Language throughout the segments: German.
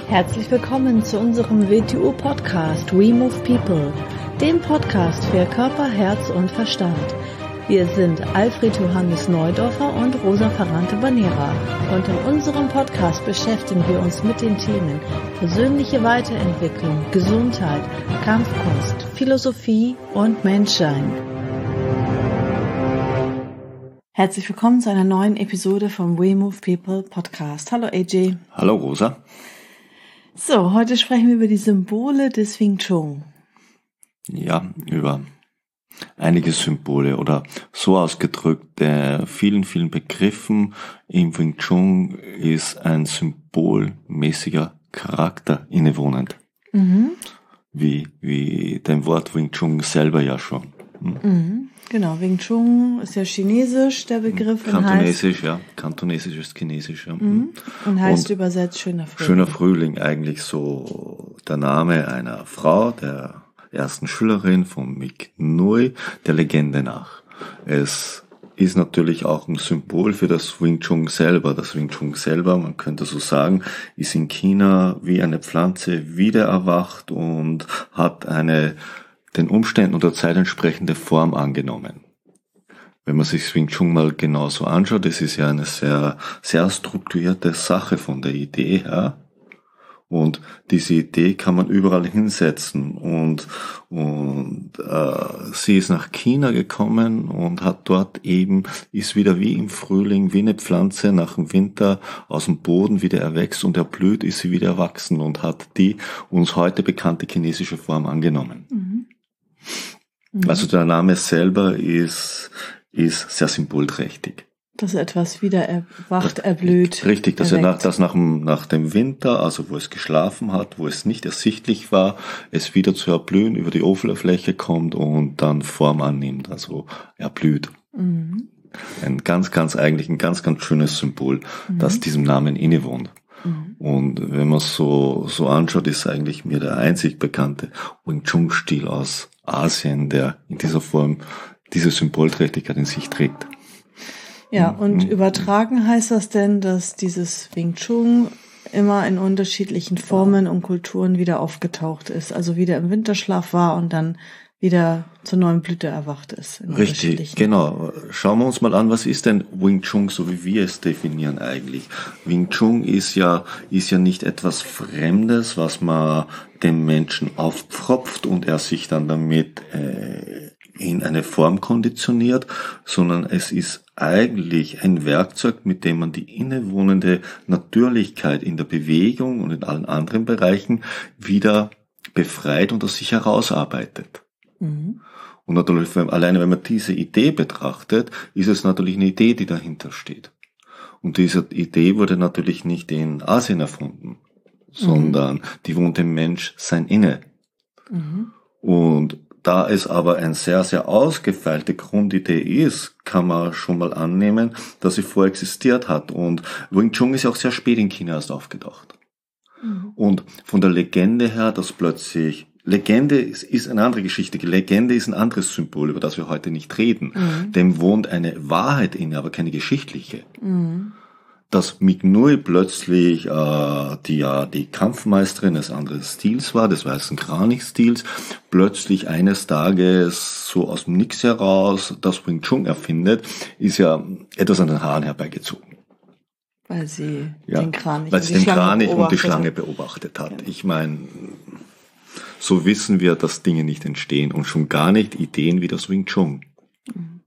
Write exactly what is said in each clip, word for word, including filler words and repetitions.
Herzlich willkommen zu unserem W T U-Podcast We Move People, dem Podcast für Körper, Herz und Verstand. Wir sind Alfred Johannes Neudorfer und Rosa Ferrante-Banera und in unserem Podcast beschäftigen wir uns mit den Themen persönliche Weiterentwicklung, Gesundheit, Kampfkunst, Philosophie und Menschsein. Herzlich willkommen zu einer neuen Episode vom We Move People Podcast. Hallo A J. Hallo Rosa. So, heute sprechen wir über die Symbole des Wing Chun. Ja, über einige Symbole oder so ausgedrückt, der vielen, vielen Begriffen im Wing Chun ist ein symbolmäßiger Charakter innewohnend. Mhm. Wie, wie dem Wort Wing Chun selber ja schon. Hm? Mhm. Genau, Wing Chun ist ja chinesisch, der Begriff. Kantonesisch, heißt, ja. Kantonesisch ist chinesisch, ja. Mhm. Und heißt und übersetzt schöner Frühling. Schöner Frühling, eigentlich so der Name einer Frau, der ersten Schülerin von Mick Nui, der Legende nach. Es ist natürlich auch ein Symbol für das Wing Chun selber. Das Wing Chun selber, man könnte so sagen, ist in China wie eine Pflanze wieder erwacht und hat eine den Umständen und der Zeit entsprechende Form angenommen. Wenn man sich Wing Chun mal genauso anschaut, das ist ja eine sehr, sehr strukturierte Sache von der Idee her. Und diese Idee kann man überall hinsetzen. Und, und äh, sie ist nach China gekommen und hat dort eben, ist wieder wie im Frühling, wie eine Pflanze nach dem Winter aus dem Boden wieder erwächst und erblüht, ist sie wieder erwachsen und hat die uns heute bekannte chinesische Form angenommen. Mhm. Also der Name selber ist, ist sehr symbolträchtig. Dass etwas wieder erwacht, erblüht. Richtig, dass er nach, dass nach dem, nach dem Winter, also wo es geschlafen hat, wo es nicht ersichtlich war, es wieder zu erblühen, über die Oberfläche kommt und dann Form annimmt, also erblüht. Mhm. Ein ganz, ganz eigentlich ein ganz, ganz schönes Symbol, mhm. das diesem Namen innewohnt. Mhm. Und wenn man es so, so anschaut, ist eigentlich mir der einzig bekannte Wing Chun Stil aus Asien, der in dieser Form diese Symbolträchtigkeit in sich trägt. Ja, und mhm. übertragen heißt das denn, dass dieses Wing Chun immer in unterschiedlichen Formen und Kulturen wieder aufgetaucht ist, also wieder im Winterschlaf war und dann wieder zur neuen Blüte erwacht ist. Richtig, genau. Schauen wir uns mal an, was ist denn Wing Chun, so wie wir es definieren eigentlich. Wing Chun ist ja, ist ja nicht etwas Fremdes, was man dem Menschen aufpfropft und er sich dann damit äh, in eine Form konditioniert, sondern es ist eigentlich ein Werkzeug, mit dem man die innewohnende Natürlichkeit in der Bewegung und in allen anderen Bereichen wieder befreit und aus sich herausarbeitet. Mhm. Und natürlich, alleine wenn man diese Idee betrachtet, ist es natürlich eine Idee, die dahinter steht. Und diese Idee wurde natürlich nicht in Asien erfunden, sondern mhm. die wohnt im Mensch sein Inne. Mhm. Und da es aber eine sehr, sehr ausgefeilte Grundidee ist, kann man schon mal annehmen, dass sie vorexistiert hat. Und Wing Chun ist ja auch sehr spät in China erst aufgedacht. Mhm. Und von der Legende her, dass plötzlich Legende ist, ist eine andere Geschichte. Legende ist ein anderes Symbol, über das wir heute nicht reden. Mhm. Dem wohnt eine Wahrheit inne, aber keine geschichtliche. Mhm. Dass Mick Nui plötzlich, äh, die ja die Kampfmeisterin des anderen Stils war, des weißen Kranich-Stils, plötzlich eines Tages so aus dem Nix heraus das Wing Chun erfindet, ist ja etwas an den Haaren herbeigezogen. Weil sie ja, den Kranich, weil sie den Kranich und die Schlange beobachtet hat. Ja. Ich meine, so wissen wir, dass Dinge nicht entstehen und schon gar nicht Ideen wie das Wing Chun. Mhm.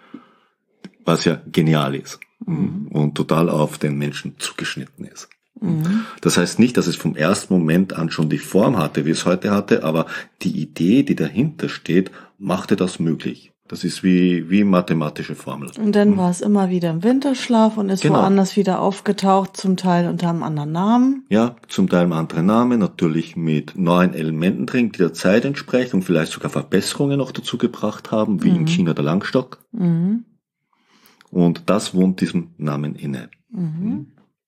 Was ja genial ist. Mhm. Und total auf den Menschen zugeschnitten ist. Mhm. Das heißt nicht, dass es vom ersten Moment an schon die Form hatte, wie es heute hatte, aber die Idee, die dahinter steht, machte das möglich. Das ist wie wie mathematische Formel. Und dann mhm. war es immer wieder im Winterschlaf und ist genau. woanders wieder aufgetaucht, zum Teil unter einem anderen Namen. Ja, zum Teil einem anderen Namen, natürlich mit neuen Elementen drin, die der Zeit entsprechen und vielleicht sogar Verbesserungen noch dazu gebracht haben, wie mhm. in China der Langstock. Mhm. Und das wohnt diesem Namen inne. Mhm.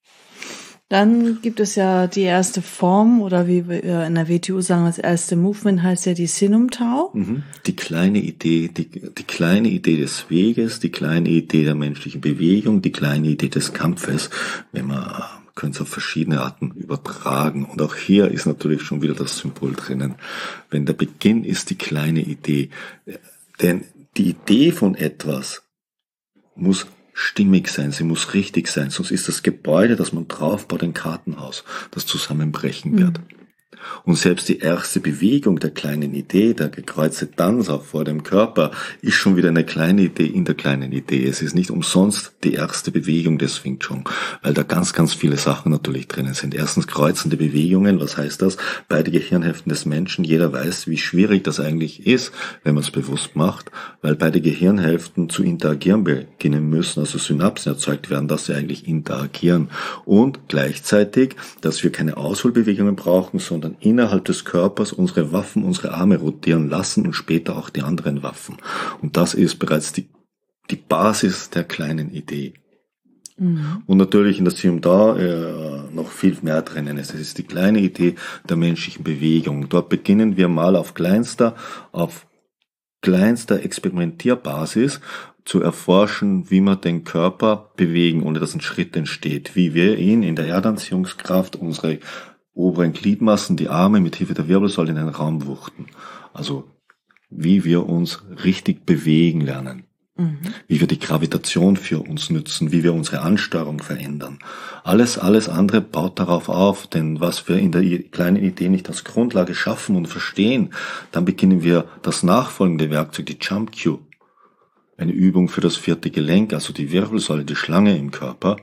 Dann gibt es ja die erste Form, oder wie wir in der W T U sagen, das erste Movement heißt ja die Sinum Tao. Mhm. Die kleine Idee, die, die kleine Idee des Weges, die kleine Idee der menschlichen Bewegung, die kleine Idee des Kampfes. Wenn man können es auf verschiedene Arten übertragen. Und auch hier ist natürlich schon wieder das Symbol drinnen. Wenn der Beginn ist die kleine Idee. Denn die Idee von etwas muss stimmig sein, sie muss richtig sein, sonst ist das Gebäude, das man draufbaut, ein Kartenhaus, das zusammenbrechen wird. Mhm. Und selbst die erste Bewegung der kleinen Idee, der gekreuzte Tanz auch vor dem Körper, ist schon wieder eine kleine Idee in der kleinen Idee. Es ist nicht umsonst die erste Bewegung des Wing Chun, weil da ganz, ganz viele Sachen natürlich drinnen sind. Erstens kreuzende Bewegungen, was heißt das? Beide Gehirnhälften des Menschen, jeder weiß, wie schwierig das eigentlich ist, wenn man es bewusst macht, weil beide Gehirnhälften zu interagieren beginnen müssen, also Synapsen erzeugt werden, dass sie eigentlich interagieren. Und gleichzeitig, dass wir keine Ausholbewegungen brauchen, sondern innerhalb des Körpers unsere Waffen, unsere Arme rotieren lassen und später auch die anderen Waffen. Und das ist bereits die, die Basis der kleinen Idee. Mhm. Und natürlich in der Sium Da äh, noch viel mehr drinnen ist. Es ist die kleine Idee der menschlichen Bewegung. Dort beginnen wir mal auf kleinster, auf kleinster Experimentierbasis zu erforschen, wie wir den Körper bewegen, ohne dass ein Schritt entsteht. Wie wir ihn in der Erdanziehungskraft, unsere oberen Gliedmaßen, die Arme mit Hilfe der Wirbelsäule in den Raum wuchten. Also wie wir uns richtig bewegen lernen. Mhm. Wie wir die Gravitation für uns nützen, wie wir unsere Ansteuerung verändern. Alles, alles andere baut darauf auf, denn was wir in der kleinen Idee nicht als Grundlage schaffen und verstehen, dann beginnen wir das nachfolgende Werkzeug, die Jump Cue. Eine Übung für das vierte Gelenk, also die Wirbelsäule, die Schlange im Körper,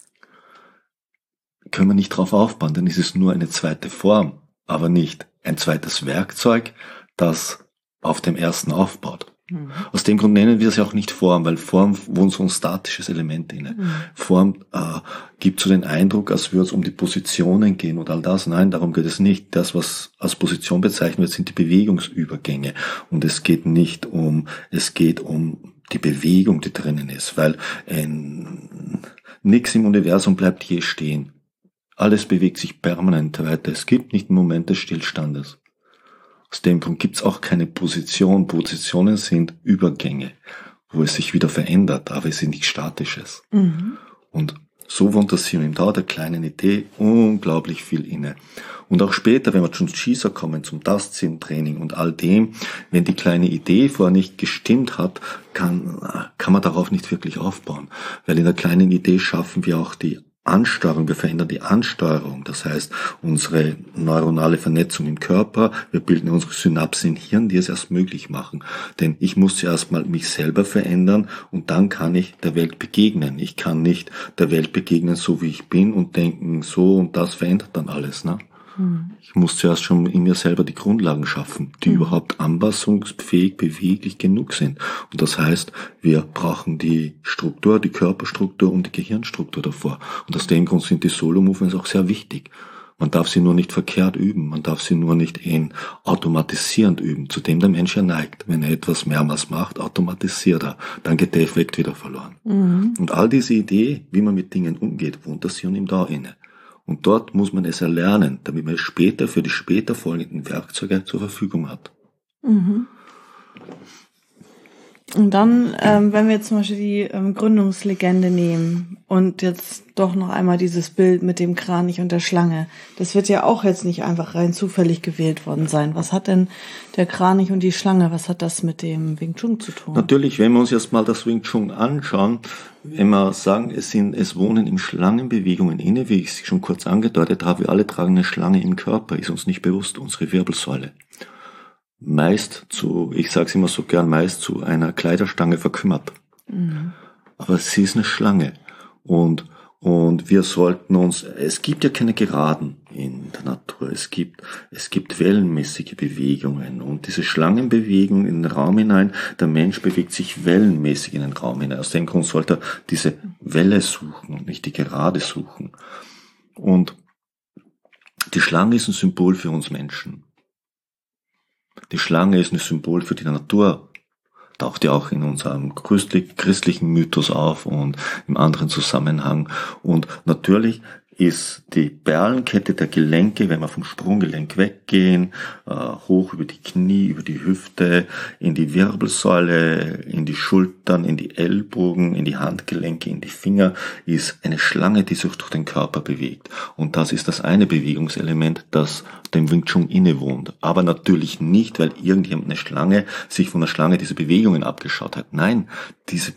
können wir nicht drauf aufbauen, denn es ist nur eine zweite Form, aber nicht ein zweites Werkzeug, das auf dem ersten aufbaut. Mhm. Aus dem Grund nennen wir es ja auch nicht Form, weil Form wohnt so ein statisches Element inne. Mhm. Form äh, gibt so den Eindruck, als würde es um die Positionen gehen und all das. Nein, darum geht es nicht. Das, was als Position bezeichnet wird, sind die Bewegungsübergänge. Und es geht nicht um, es geht um die Bewegung, die drinnen ist, weil ein, nichts im Universum bleibt je stehen. Alles bewegt sich permanent weiter. Es gibt nicht einen Moment des Stillstandes. Aus dem Grund gibt es auch keine Position. Positionen sind Übergänge, wo es sich wieder verändert, aber es ist nichts Statisches. Mhm. Und so wohnt das Sium Da der kleinen Idee unglaublich viel inne. Und auch später, wenn wir zum Schießer kommen, zum Tastsinn-Training und all dem, wenn die kleine Idee vorher nicht gestimmt hat, kann, kann man darauf nicht wirklich aufbauen. Weil in der kleinen Idee schaffen wir auch die Ansteuerung, wir verändern die Ansteuerung, das heißt unsere neuronale Vernetzung im Körper, wir bilden unsere Synapsen im Hirn, die es erst möglich machen. Denn ich muss zuerst mal mich selber verändern und dann kann ich der Welt begegnen. Ich kann nicht der Welt begegnen, so wie ich bin und denken, so und das verändert dann alles, ne? Ich muss zuerst schon in mir selber die Grundlagen schaffen, die mhm. überhaupt anpassungsfähig, beweglich genug sind. Und das heißt, wir brauchen die Struktur, die Körperstruktur und die Gehirnstruktur davor. Und aus dem Grund sind die Solo-Movements auch sehr wichtig. Man darf sie nur nicht verkehrt üben, man darf sie nur nicht in automatisierend üben, zu dem der Mensch ja neigt. Wenn er etwas mehrmals macht, automatisiert er, dann geht der Effekt wieder verloren. Mhm. Und all diese Idee, wie man mit Dingen umgeht, wohnt das Sium Da inne. Und dort muss man es erlernen, damit man es später für die später folgenden Werkzeuge zur Verfügung hat. Mhm. Und dann, ähm, wenn wir jetzt zum Beispiel die ähm, Gründungslegende nehmen und jetzt doch noch einmal dieses Bild mit dem Kranich und der Schlange, das wird ja auch jetzt nicht einfach rein zufällig gewählt worden sein. Was hat denn der Kranich und die Schlange, was hat das mit dem Wing Chun zu tun? Natürlich, wenn wir uns jetzt mal das Wing Chun anschauen, wenn wir sagen, es sind, es wohnen im Schlangenbewegungen inne, wie ich es schon kurz angedeutet habe, wir alle tragen eine Schlange im Körper, ist uns nicht bewusst, unsere Wirbelsäule. Meist zu, ich sage es immer so gern, meist zu einer Kleiderstange verkümmert. Mhm. Aber sie ist eine Schlange. Und, und wir sollten uns, es gibt ja keine Geraden in der Natur. Es gibt, es gibt wellenmäßige Bewegungen. Und diese Schlangenbewegung in den Raum hinein, der Mensch bewegt sich wellenmäßig in den Raum hinein. Aus dem Grund sollte er diese Welle suchen und nicht die Gerade suchen. Und die Schlange ist ein Symbol für uns Menschen. Die Schlange ist ein Symbol für die Natur, taucht ja auch in unserem christlichen Mythos auf und im anderen Zusammenhang. Und natürlich ist die Perlenkette der Gelenke, wenn wir vom Sprunggelenk weggehen, äh, hoch über die Knie, über die Hüfte, in die Wirbelsäule, in die Schultern, in die Ellbogen, in die Handgelenke, in die Finger, ist eine Schlange, die sich durch den Körper bewegt. Und das ist das eine Bewegungselement, das dem Wing Chun innewohnt. Aber natürlich nicht, weil irgendjemand eine Schlange sich von der Schlange diese Bewegungen abgeschaut hat. Nein, diese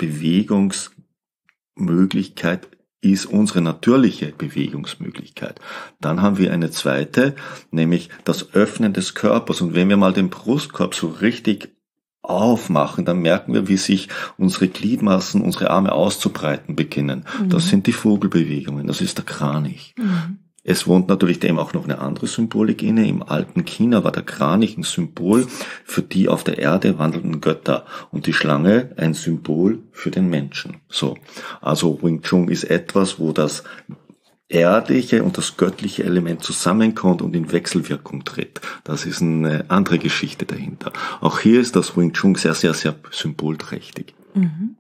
Bewegungsmöglichkeit ist unsere natürliche Bewegungsmöglichkeit. Dann haben wir eine zweite, nämlich das Öffnen des Körpers. Und wenn wir mal den Brustkorb so richtig aufmachen, dann merken wir, wie sich unsere Gliedmaßen, unsere Arme auszubreiten beginnen. Mhm. Das sind die Vogelbewegungen, das ist der Kranich. Mhm. Es wohnt natürlich dem auch noch eine andere Symbolik inne. Im alten China war der Kranich ein Symbol für die auf der Erde wandelnden Götter und die Schlange ein Symbol für den Menschen. So, also Wing Chun ist etwas, wo das erdliche und das göttliche Element zusammenkommt und in Wechselwirkung tritt. Das ist eine andere Geschichte dahinter. Auch hier ist das Wing Chun sehr, sehr, sehr symbolträchtig. Mhm.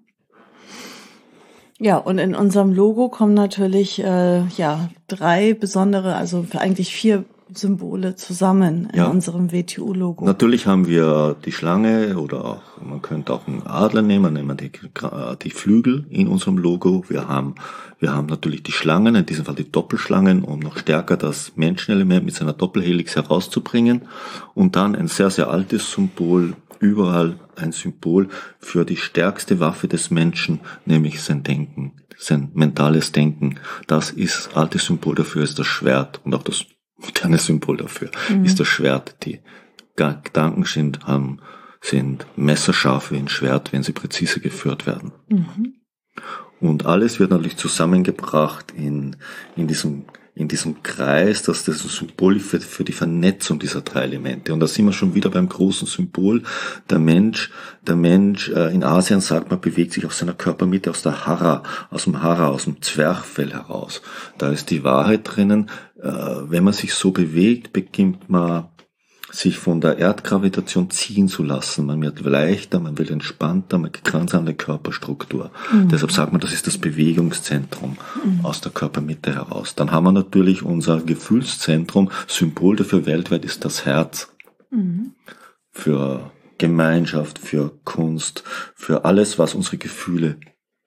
Ja, und in unserem Logo kommen natürlich äh, ja drei besondere, also eigentlich vier Symbole zusammen in ja. unserem W T U-Logo. Natürlich haben wir die Schlange oder auch, man könnte auch einen Adler nehmen, nehmen wir die, die Flügel in unserem Logo. Wir haben, wir haben natürlich die Schlangen, in diesem Fall die Doppelschlangen, um noch stärker das Menschenelement mit seiner Doppelhelix herauszubringen. Und dann ein sehr, sehr altes Symbol, überall ein Symbol für die stärkste Waffe des Menschen, nämlich sein Denken, sein mentales Denken. Das ist, altes Symbol dafür ist das Schwert und auch das moderne Symbol dafür mhm. ist das Schwert. Die Gedanken sind, haben, sind messerscharf wie ein Schwert, wenn sie präzise geführt werden. Mhm. Und alles wird natürlich zusammengebracht in, in diesem in diesem Kreis, dass das ein Symbol für, für die Vernetzung dieser drei Elemente. Und da sind wir schon wieder beim großen Symbol. Der Mensch, der Mensch, äh, in Asien sagt man, bewegt sich aus seiner Körpermitte, aus der Hara, aus dem Hara, aus dem Zwerchfell heraus. Da ist die Wahrheit drinnen. Äh, wenn man sich so bewegt, beginnt man sich von der Erdgravitation ziehen zu lassen. Man wird leichter, man wird entspannter, man kriegt ganz andere Körperstruktur. Mhm. Deshalb sagt man, das ist das Bewegungszentrum mhm. aus der Körpermitte heraus. Dann haben wir natürlich unser Gefühlszentrum. Symbol dafür weltweit ist das Herz. Mhm. Für Gemeinschaft, für Kunst, für alles, was unsere Gefühle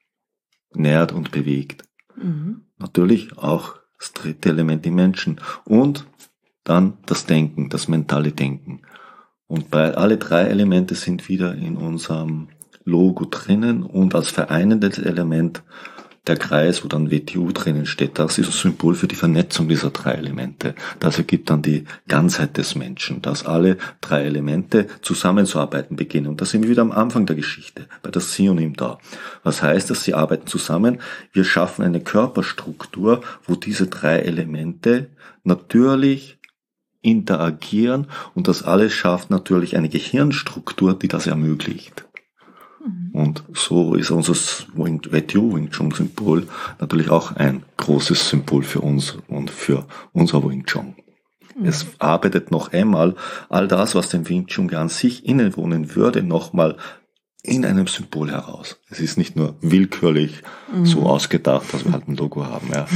nährt und bewegt. Mhm. Natürlich auch das dritte Element, die Menschen. Und dann das Denken, das mentale Denken. Und bei alle drei Elemente sind wieder in unserem Logo drinnen und als vereinendes Element der Kreis, wo dann W T U drinnen steht. Das ist das Symbol für die Vernetzung dieser drei Elemente. Das ergibt dann die Ganzheit des Menschen, dass alle drei Elemente zusammenzuarbeiten beginnen. Und da sind wir wieder am Anfang der Geschichte, bei der Synonym da. Was heißt das? Sie arbeiten zusammen. Wir schaffen eine Körperstruktur, wo diese drei Elemente natürlich interagieren und das alles schafft natürlich eine Gehirnstruktur, die das ermöglicht. Mhm. Und so ist unser W T U Wing Chun Symbol natürlich auch ein großes Symbol für uns und für unser Wing Chun. Mhm. Es arbeitet noch einmal all das, was dem Wing Chun an sich innewohnen würde, nochmal in einem Symbol heraus. Es ist nicht nur willkürlich mhm. so ausgedacht, dass wir halt ein Logo haben, ja.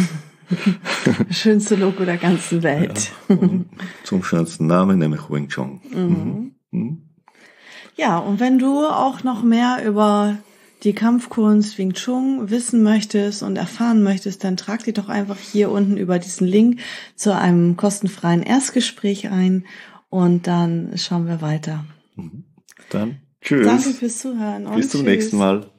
Schönste Logo der ganzen Welt. Ja, zum schönsten Namen, nämlich Wing Chun. Mhm. Mhm. Ja, und wenn du auch noch mehr über die Kampfkunst Wing Chun wissen möchtest und erfahren möchtest, dann trag dich doch einfach hier unten über diesen Link zu einem kostenfreien Erstgespräch ein und dann schauen wir weiter. Dann tschüss. Danke fürs Zuhören. Und bis zum tschüss. nächsten Mal.